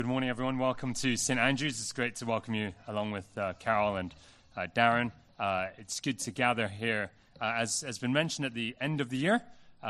Good morning, everyone. Welcome to St. Andrews. It's great to welcome you along with Carol and Darren. It's good to gather here, as has been mentioned, at the end of the year,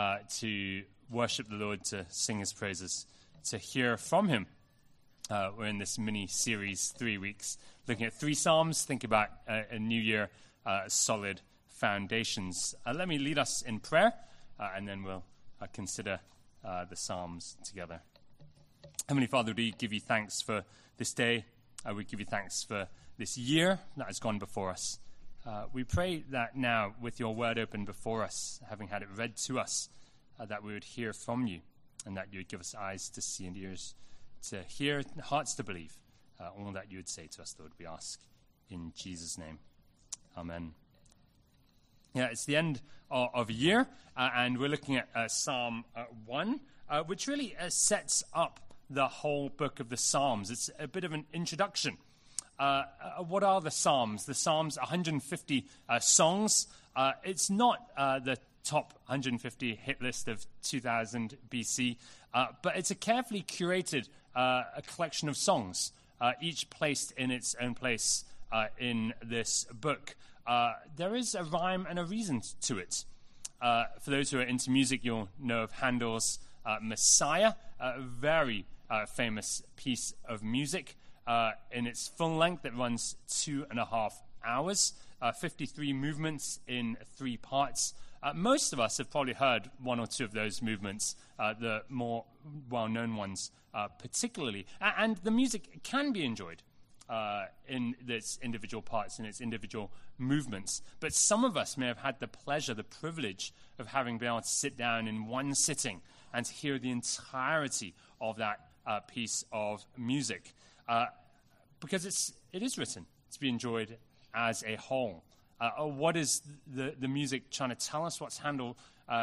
to worship the Lord, to sing his praises, to hear from him. We're in this mini-series, 3 weeks, looking at 3 Psalms, think about a new year, solid foundations. Let me lead us in prayer, and then we'll consider the Psalms together. Heavenly Father, we give you thanks for this day. We give you thanks for this year that has gone before us. We pray that now, with your word open before us, having had it read to us, that we would hear from you, and that you would give us eyes to see and ears to hear, hearts to believe all that you would say to us, Lord. We ask in Jesus' name. Amen. Yeah, it's the end of a year, and we're looking at Psalm 1, which really sets up the whole book of the Psalms. It's a bit of an introduction. What are the Psalms? The Psalms, 150 songs. It's not the top 150 hit list of 2000 BC, but it's a carefully curated a collection of songs, each placed in its own place in this book. There is a rhyme and a reason to it. For those who are into music, you'll know of Handel's Messiah, a very famous piece of music. In its full length, it runs 2.5 hours, 53 movements in 3 parts. Most of us have probably heard one or two of those movements, the more well-known ones particularly. And the music can be enjoyed in its individual parts, in its individual movements. But some of us may have had the pleasure, the privilege of having been able to sit down in one sitting and to hear the entirety of that piece of music, because it is written to be enjoyed as a whole. What is the music trying to tell us? What's Handel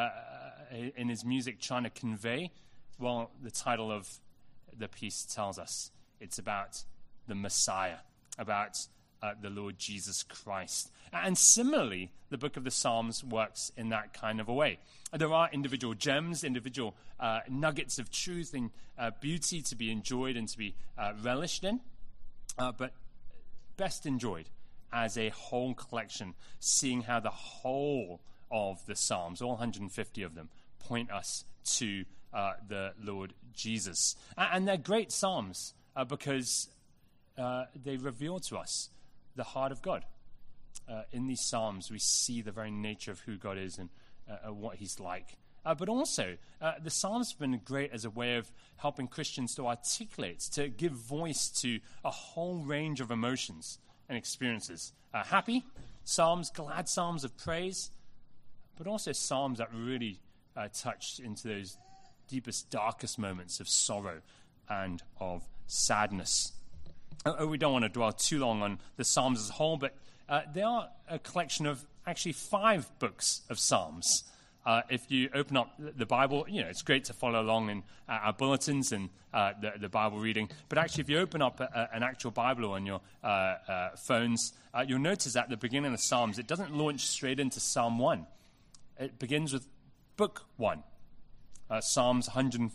in his music trying to convey? Well, the title of the piece tells us. It's about the Messiah, about the Lord Jesus Christ. And similarly, the book of the Psalms works in that kind of a way. There are individual gems, individual nuggets of truth and beauty to be enjoyed and to be relished in, but best enjoyed as a whole collection, seeing how the whole of the Psalms, all 150 of them, point us to the Lord Jesus. And they're great Psalms because they reveal to us the heart of God. In these Psalms, we see the very nature of who God is and what he's like. But also, the Psalms have been great as a way of helping Christians to articulate, to give voice to a whole range of emotions and experiences. Happy Psalms, glad Psalms of praise, but also Psalms that really touch into those deepest, darkest moments of sorrow and of sadness. We don't want to dwell too long on the Psalms as a whole, but they are a collection of actually 5 books of Psalms. If you open up the Bible, it's great to follow along in our bulletins and the Bible reading. But actually, if you open up an actual Bible on your phones, you'll notice at the beginning of the Psalms, it doesn't launch straight into Psalm 1. It begins with Book 1. Psalms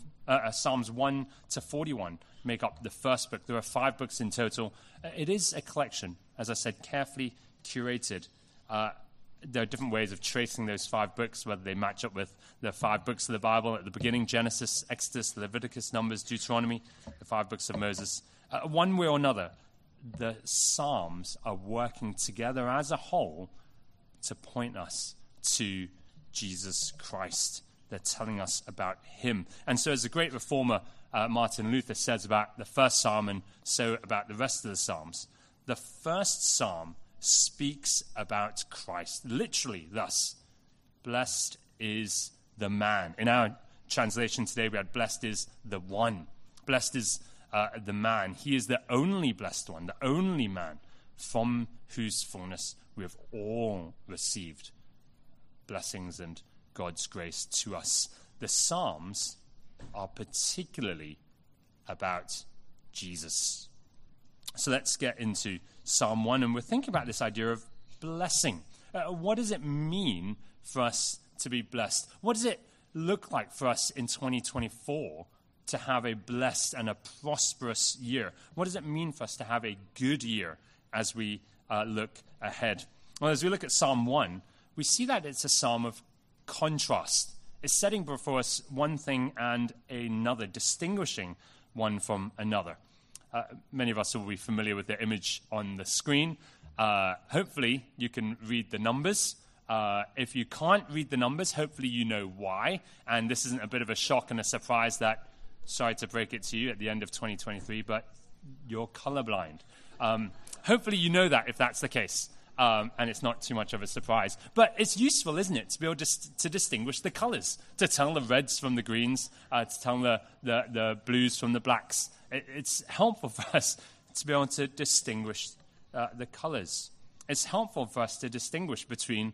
1 to 41 make up the first book. There are 5 books in total. It is a collection, as I said, carefully curated. There are different ways of tracing those 5 books, whether they match up with the 5 books of the Bible at the beginning: Genesis, Exodus, Leviticus, Numbers, Deuteronomy, the 5 books of Moses. One way or another, the Psalms are working together as a whole to point us to Jesus Christ. They're telling us about him. And so as the great reformer Martin Luther says about the first psalm, and so about the rest of the Psalms, the first psalm speaks about Christ, literally thus: blessed is the man. In our translation today, we had blessed is the one. Blessed is the man. He is the only blessed one, the only man, from whose fullness we have all received blessings and God's grace to us. The Psalms are particularly about Jesus. So let's get into Psalm 1, and we'll think about this idea of blessing. What does it mean for us to be blessed? What does it look like for us in 2024 to have a blessed and a prosperous year? What does it mean for us to have a good year as we look ahead? Well, as we look at Psalm 1, we see that it's a psalm of contrast. It's setting before us one thing and another, distinguishing one from another. Many of us will be familiar with the image on the screen. Hopefully, you can read the numbers. If you can't read the numbers, hopefully you know why. And this isn't a bit of a shock and a surprise that, sorry to break it to you at the end of 2023, but you're colorblind. Hopefully you know that if that's the case. And it's not too much of a surprise. But it's useful, isn't it, to be able to distinguish the colors, to tell the reds from the greens, to tell the blues from the blacks. It's helpful for us to be able to distinguish the colors. It's helpful for us to distinguish between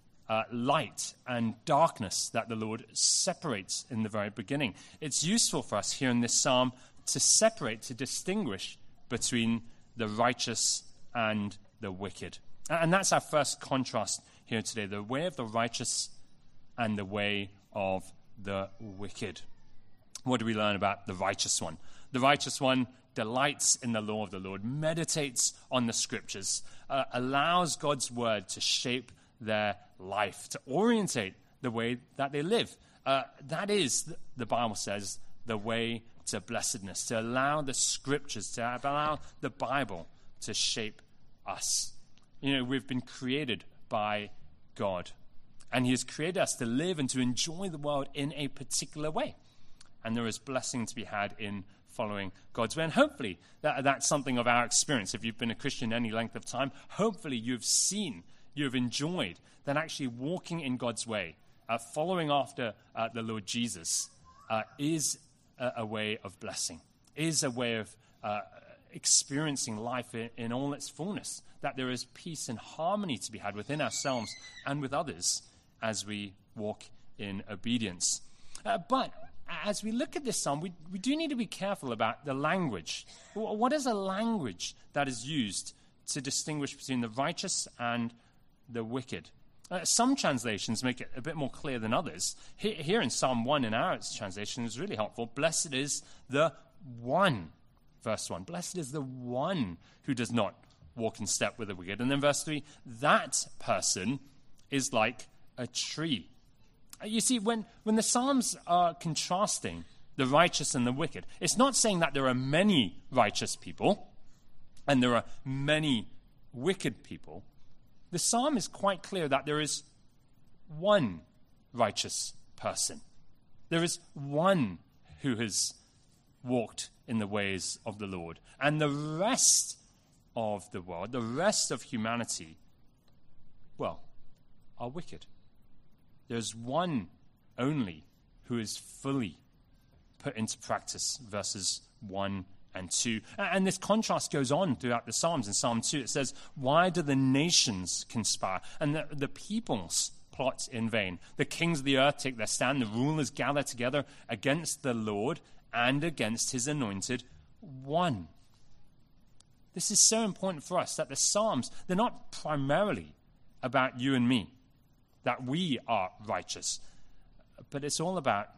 light and darkness that the Lord separates in the very beginning. It's useful for us here in this psalm to separate, to distinguish between the righteous and the wicked. And that's our first contrast here today, the way of the righteous and the way of the wicked. What do we learn about the righteous one? The righteous one delights in the law of the Lord, meditates on the scriptures, allows God's word to shape their life, to orientate the way that they live. That is, the Bible says, the way to blessedness, to allow the scriptures, to allow the Bible to shape us. You know, we've been created by God, and he has created us to live and to enjoy the world in a particular way. And there is blessing to be had in following God's way. And hopefully that's something of our experience. If you've been a Christian any length of time, hopefully you've seen, you've enjoyed that actually walking in God's way, following after the Lord Jesus, is a way of blessing, is a way of experiencing life in all its fullness, that there is peace and harmony to be had within ourselves and with others as we walk in obedience. But as we look at this psalm, we do need to be careful about the language. What is a language that is used to distinguish between the righteous and the wicked? Some translations make it a bit more clear than others. Here in Psalm 1 in our translation is really helpful. Blessed is the one, verse 1. Blessed is the one who does not walk in step with the wicked. And then verse 3, that person is like a tree. You see, when the Psalms are contrasting the righteous and the wicked, it's not saying that there are many righteous people and there are many wicked people. The Psalm is quite clear that there is one righteous person. There is one who has walked in the ways of the Lord. And the rest of the world, the rest of humanity, well, are wicked. There's one only who is fully put into practice, verses 1 and 2. And this contrast goes on throughout the Psalms. In Psalm 2, it says, why do the nations conspire and the peoples plot in vain? The kings of the earth take their stand, the rulers gather together against the Lord and against his anointed one. This is so important for us, that the Psalms, they're not primarily about you and me, that we are righteous, but it's all about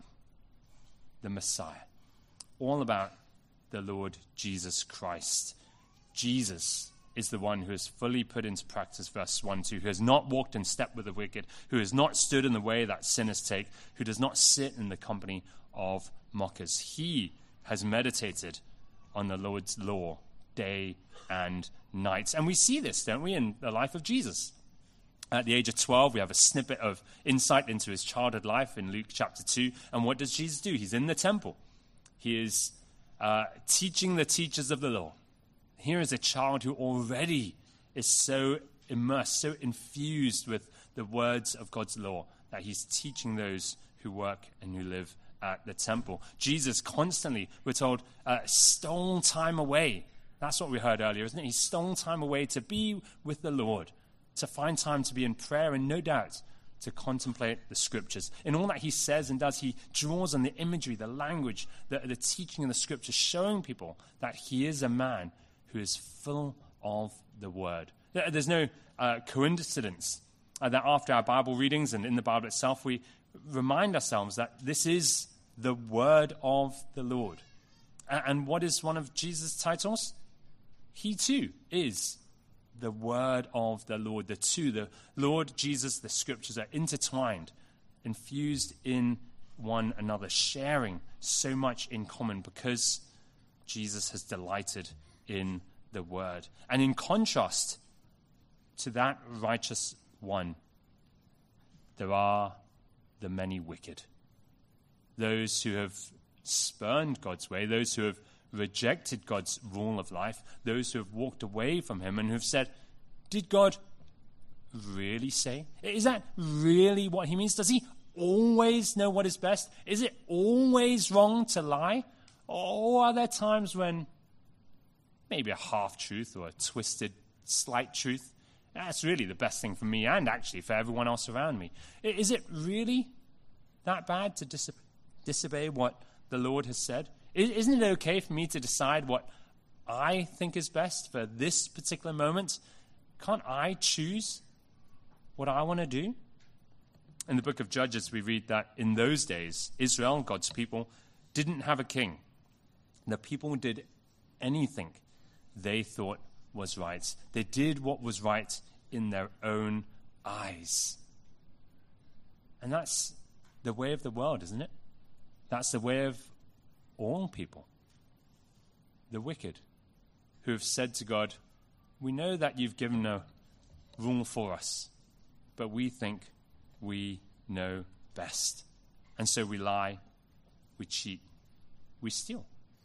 the Messiah, all about the Lord Jesus Christ. Jesus is the one who has fully put into practice, verse 1, 2, who has not walked in step with the wicked, who has not stood in the way that sinners take, who does not sit in the company of mockers. He has meditated on the Lord's law day and night. And we see this, don't we, in the life of Jesus. At the age of 12, we have a snippet of insight into his childhood life in Luke chapter 2. And what does Jesus do? He's in the temple. He is teaching the teachers of the law. Here is a child who already is so immersed, so infused with the words of God's law, that he's teaching those who work and who live at the temple. Jesus constantly, we're told, stole time away. That's what we heard earlier, isn't it? He stole time away to be with the Lord, to find time to be in prayer, and no doubt to contemplate the scriptures. In all that he says and does, he draws on the imagery, the language, the teaching in the scriptures, showing people that he is a man who is full of the word. There's no coincidence that after our Bible readings and in the Bible itself, we remind ourselves that this is the word of the Lord. And what is one of Jesus' titles? He too is the word of the Lord. The two, the Lord Jesus, the scriptures are intertwined, infused in one another, sharing so much in common because Jesus has delighted in the word. And in contrast to that righteous one, there are the many wicked. Those who have spurned God's way, those who have rejected God's rule of life, those who have walked away from him and who have said, did God really say? Is that really what he means? Does he always know what is best? Is it always wrong to lie? Or are there times when maybe a half-truth or a twisted, slight truth, that's really the best thing for me and actually for everyone else around me? Is it really that bad to disobey what the Lord has said? Isn't it okay for me to decide what I think is best for this particular moment? Can't I choose what I want to do? In the book of Judges, we read that in those days, Israel, God's people, didn't have a king. The people did anything they thought was right. They did what was right in their own eyes. And that's the way of the world, isn't it? That's the way of all people. The wicked, who have said to God, we know that you've given a rule for us, but we think we know best. And so we lie, we cheat, we steal.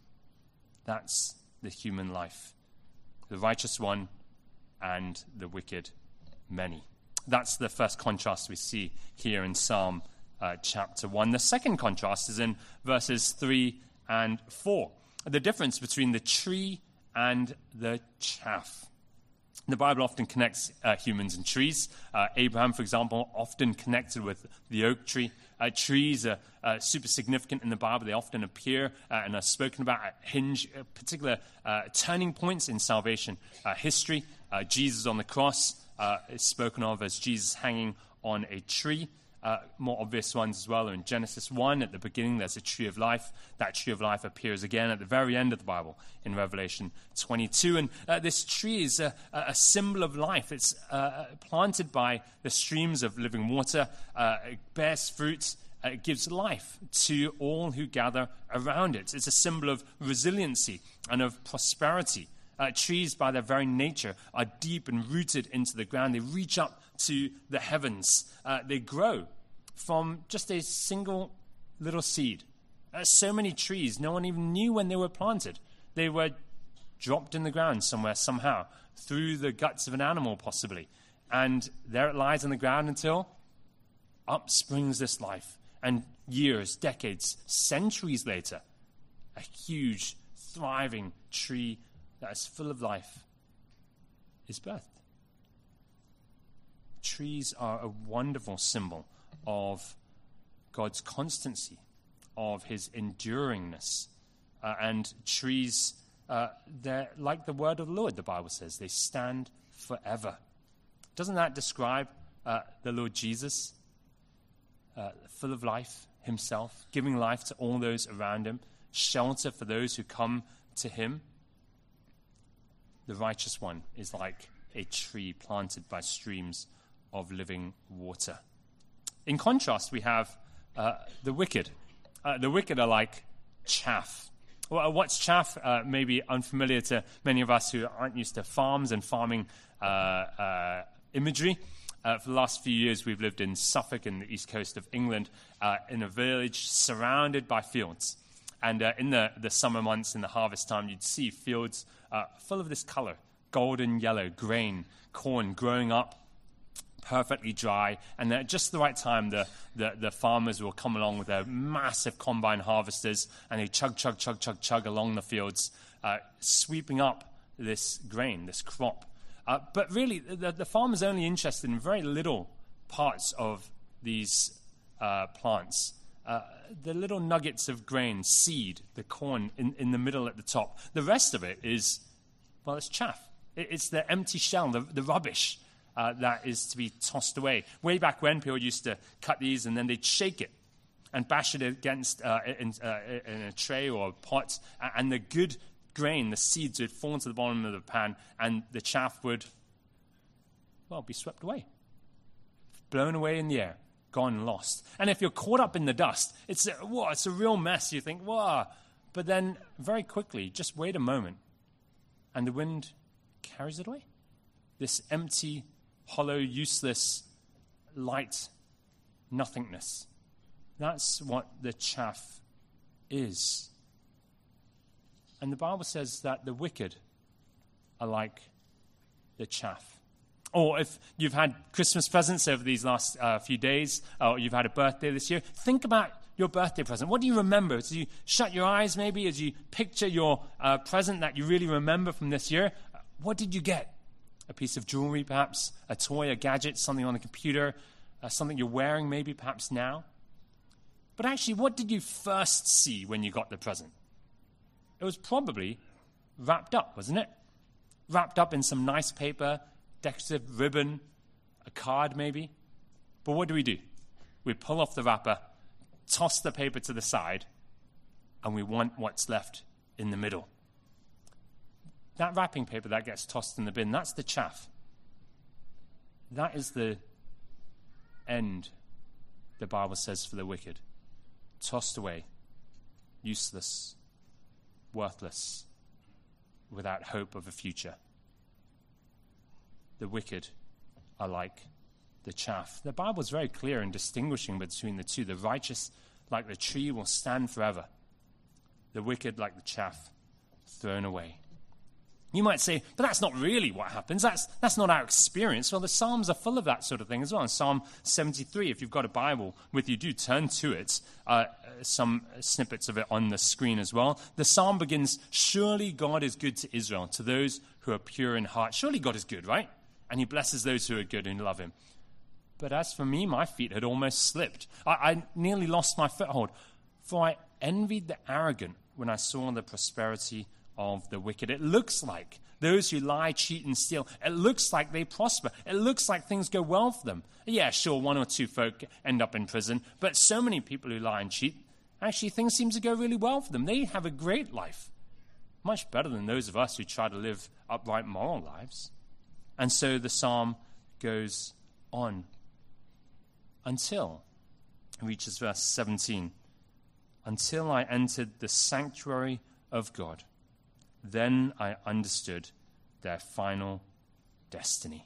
That's the human life. The righteous one and the wicked many. That's the first contrast we see here in Psalm chapter 1. The second contrast is in verses 3 and 4. The difference between the tree and the chaff. The Bible often connects humans and trees. Abraham, for example, often connected with the oak tree. Trees are super significant in the Bible. They often appear and are spoken about at particular turning points in salvation history. Jesus on the cross is spoken of as Jesus hanging on a tree. More obvious ones as well are in Genesis 1. At the beginning, there's a tree of life. That tree of life appears again at the very end of the Bible in Revelation 22. And this tree is a symbol of life. It's planted by the streams of living water. It bears fruit. It gives life to all who gather around it. It's a symbol of resiliency and of prosperity. Trees, by their very nature, are deep and rooted into the ground. They reach up to the heavens. They grow from just a single little seed. So many trees, no one even knew when they were planted. They were dropped in the ground somewhere, somehow, through the guts of an animal, possibly. And there it lies on the ground until up springs this life. And years, decades, centuries later, a huge, thriving tree that is full of life is birthed. Trees are a wonderful symbol of God's constancy, of his enduringness. And trees, they're like the word of the Lord, the Bible says. They stand forever. Doesn't that describe the Lord Jesus, full of life himself, giving life to all those around him, shelter for those who come to him? The righteous one is like a tree planted by streams of living water. In contrast, we have the wicked. The wicked are like chaff. Well, what's chaff? Maybe unfamiliar to many of us who aren't used to farms and farming imagery. For the last few years, we've lived in Suffolk, in the east coast of England, in a village surrounded by fields. And in the summer months, in the harvest time, you'd see fields full of this color, golden yellow grain, corn growing up, perfectly dry. And at just the right time, the farmers will come along with their massive combine harvesters, and they chug along the fields, sweeping up this grain, this crop. But really, the farmer's only interested in very little parts of these plants. The little nuggets of grain, seed, the corn in the middle at the top. The rest of it is, well, it's chaff. It's the empty shell, the rubbish that is to be tossed away. Way back when, people used to cut these and then they'd shake it. and bash it against in a tray or a pot, and the good grain, the seeds, would fall into the bottom of the pan, and the chaff would, be swept away, blown away in the air, gone, lost. And if you're caught up in the dust, it's a real mess. You think, whoa. But then very quickly, just wait a moment, and the wind carries it away. This empty, hollow, useless, light nothingness. That's what the chaff is. And the Bible says that the wicked are like the chaff. Or if you've had Christmas presents over these last few days, or you've had a birthday this year, think about your birthday present. What do you remember? As you shut your eyes, maybe, as you picture your present that you really remember from this year, what did you get? A piece of jewelry, perhaps, a toy, a gadget, something on the computer, something you're wearing, maybe, perhaps now. But actually, what did you first see when you got the present? It was probably wrapped up, wasn't it? Wrapped up in some nice paper, decorative ribbon, a card maybe. But what do? We pull off the wrapper, toss the paper to the side, and we want what's left in the middle. That wrapping paper that gets tossed in the bin, that's the chaff. That is the end, the Bible says, for the wicked. Tossed away, useless, worthless, without hope of a future. The wicked are like the chaff. The Bible is very clear in distinguishing between the two. The righteous, like the tree, will stand forever. The wicked, like the chaff, thrown away. You might say, but that's not really what happens. That's not our experience. Well, the Psalms are full of that sort of thing as well. In Psalm 73, if you've got a Bible with you, do turn to it. Some snippets of it on the screen as well. The Psalm begins, surely God is good to Israel, to those who are pure in heart. Surely God is good, right? And he blesses those who are good and love him. But as for me, my feet had almost slipped. I nearly lost my foothold. For I envied the arrogant when I saw the prosperity of the wicked. It looks like those who lie, cheat, and steal, it looks like they prosper. It looks like things go well for them. Yeah, sure, one or two folk end up in prison, but so many people who lie and cheat, actually things seem to go really well for them. They have a great life, much better than those of us who try to live upright, moral lives. And so the psalm goes on until it reaches verse 17. Until I entered the sanctuary of God, then I understood their final destiny.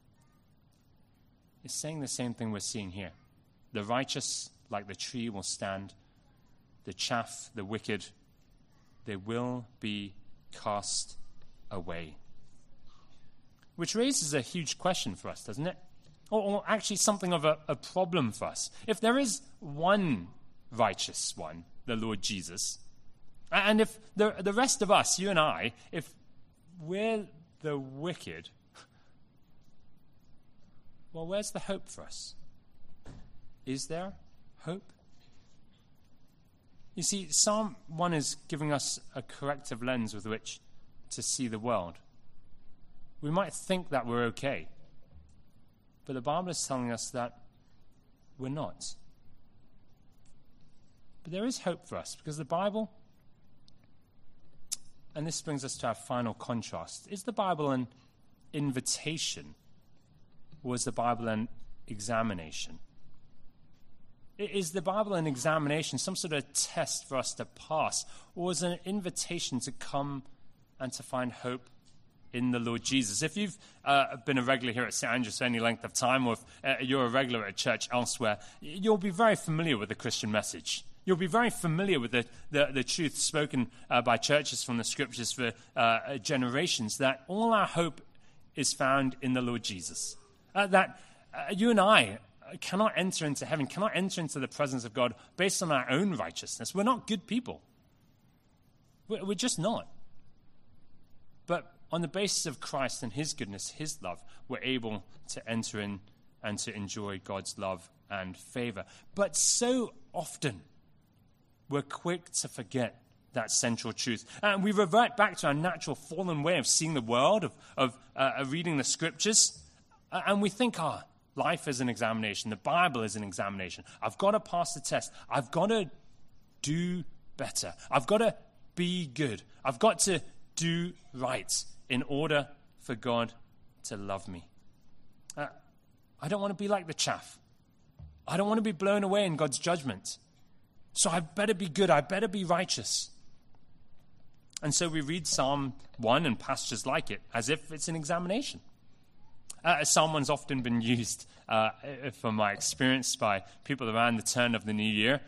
It's saying the same thing we're seeing here. The righteous, like the tree, will stand. The chaff, the wicked, they will be cast away. Which raises a huge question for us, doesn't it? Or actually something of a problem for us. If there is one righteous one, the Lord Jesus, and if the rest of us, you and I, if we're the wicked, well, where's the hope for us? Is there hope? You see, Psalm 1 is giving us a corrective lens with which to see the world. We might think that we're okay, but the Bible is telling us that we're not. But there is hope for us, because the Bible, and this brings us to our final contrast, is the Bible an invitation, or is the Bible an examination? Is the Bible an examination, some sort of test for us to pass, or is it an invitation to come and to find hope in the Lord Jesus? If you've been a regular here at St. Andrews for any length of time, or if you're a regular at church elsewhere, you'll be very familiar with the Christian message. You'll be very familiar with the truth spoken by churches from the Scriptures for generations, that all our hope is found in the Lord Jesus. That you and I cannot enter into heaven, cannot enter into the presence of God based on our own righteousness. We're not good people. We're just not. But on the basis of Christ and his goodness, his love, we're able to enter in and to enjoy God's love and favor. But so often, we're quick to forget that central truth. And we revert back to our natural fallen way of seeing the world, of reading the Scriptures. And we think, life is an examination. The Bible is an examination. I've got to pass the test. I've got to do better. I've got to be good. I've got to do right in order for God to love me. I don't want to be like the chaff. I don't want to be blown away in God's judgment. So I better be good. I better be righteous. And so we read Psalm 1 and passages like it as if it's an examination. Psalm 1's often been used, from my experience, by people around the turn of the new year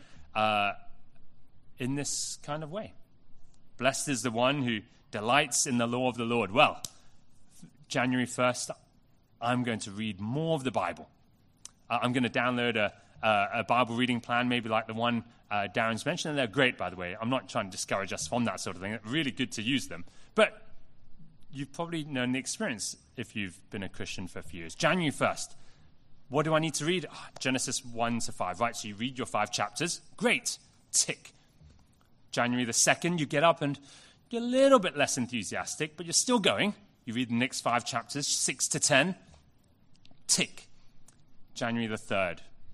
in this kind of way. Blessed is the one who delights in the law of the Lord. Well, January 1st, I'm going to read more of the Bible. I'm going to download a Bible reading plan, maybe like the one Darren's mentioned, and they're great, by the way. I'm not trying to discourage us from that sort of thing. It's really good to use them. But you've probably known the experience if you've been a Christian for a few years. January 1st, what do I need to read? Genesis 1 to 5, right? So you read your 5 chapters. Great. Tick. January the 2nd, you get up and you're a little bit less enthusiastic, but you're still going. You read the next 5 chapters, 6 to 10. Tick. January the 3rd.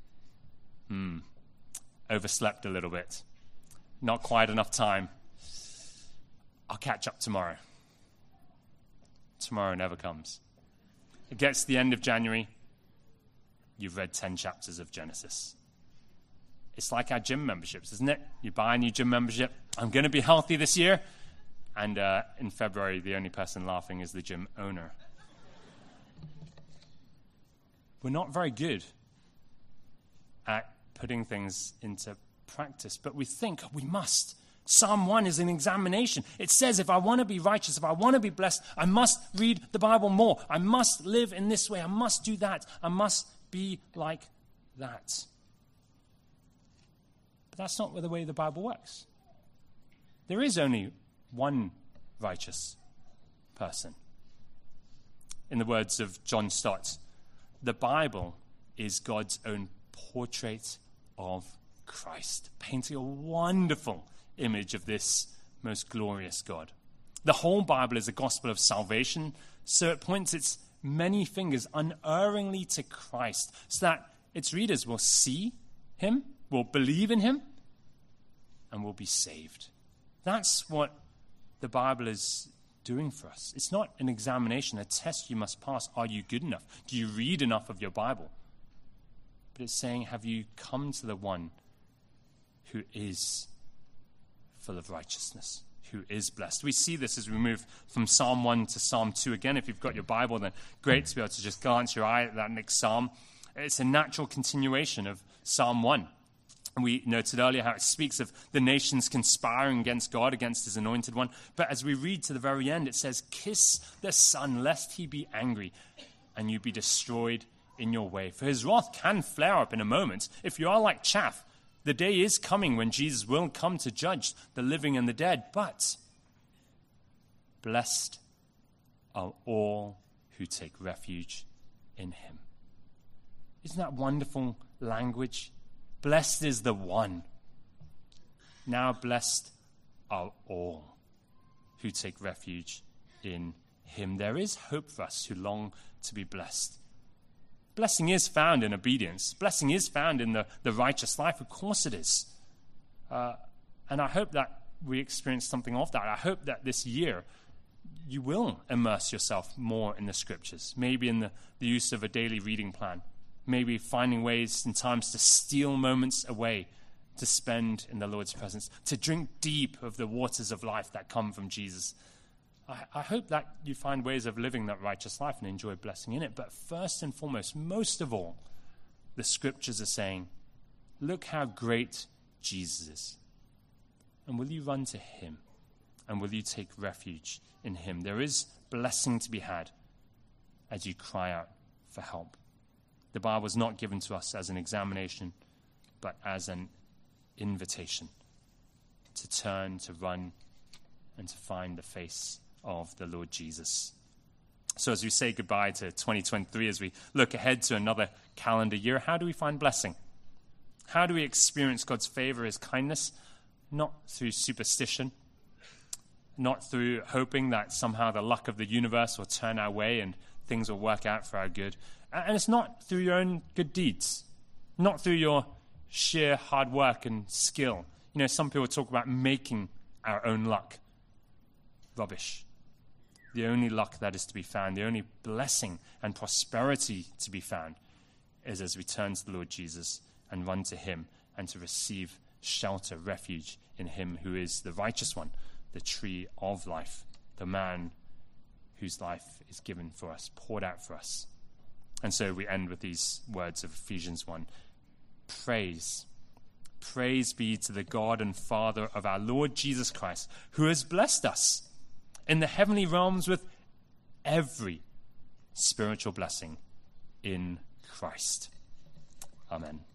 Overslept a little bit. Not quite enough time. I'll catch up tomorrow. Tomorrow never comes. It gets to the end of January. You've read 10 chapters of Genesis. It's like our gym memberships, isn't it? You buy a new gym membership. I'm going to be healthy this year. And in February, the only person laughing is the gym owner. We're not very good at putting things into practice, but we think we must. Psalm 1 is an examination. It says if I want to be righteous, if I want to be blessed, I must read the Bible more. I must live in this way. I must do that. I must be like that. But that's not the way the Bible works. There is only one righteous person. In the words of John Stott, the Bible is God's own portrait of Christ, painting a wonderful image of this most glorious God. The whole Bible is a gospel of salvation, so it points its many fingers unerringly to Christ, so that its readers will see him, will believe in him, and will be saved. That's what the Bible is doing for us. It's not an examination, a test you must pass. Are you good enough? Do you read enough of your Bible? But it's saying, have you come to the one who is full of righteousness, who is blessed? We see this as we move from Psalm 1 to Psalm 2. Again, if you've got your Bible, then great to be able to just glance your eye at that next psalm. It's a natural continuation of Psalm 1. We noted earlier how it speaks of the nations conspiring against God, against his anointed one. But as we read to the very end, it says, kiss the Son, lest he be angry, and you be destroyed in your way. For his wrath can flare up in a moment. If you are like chaff, the day is coming when Jesus will come to judge the living and the dead. But blessed are all who take refuge in him. Isn't that wonderful language? Blessed is the one. Now blessed are all who take refuge in him. There is hope for us who long to be blessed. Blessing is found in obedience. Blessing is found in the righteous life. Of course it is. And I hope that we experience something of that. I hope that this year you will immerse yourself more in the scriptures, maybe in the use of a daily reading plan, maybe finding ways and times to steal moments away to spend in the Lord's presence, to drink deep of the waters of life that come from Jesus. I hope that you find ways of living that righteous life and enjoy blessing in it. But first and foremost, most of all, the scriptures are saying, look how great Jesus is. And will you run to him? And will you take refuge in him? There is blessing to be had as you cry out for help. The Bible is not given to us as an examination, but as an invitation to turn, to run, and to find the face of the Lord Jesus. So as we say goodbye to 2023, as we look ahead to another calendar year, how do we find blessing? How do we experience God's favor, his kindness? Not through superstition, not through hoping that somehow the luck of the universe will turn our way and things will work out for our good. And it's not through your own good deeds, not through your sheer hard work and skill. You know, some people talk about making our own luck. Rubbish. The only luck that is to be found, the only blessing and prosperity to be found, is as we turn to the Lord Jesus and run to him and to receive shelter, refuge in him who is the righteous one, the tree of life, the man whose life is given for us, poured out for us. And so we end with these words of Ephesians 1. Praise be to the God and Father of our Lord Jesus Christ, who has blessed us in the heavenly realms with every spiritual blessing in Christ. Amen.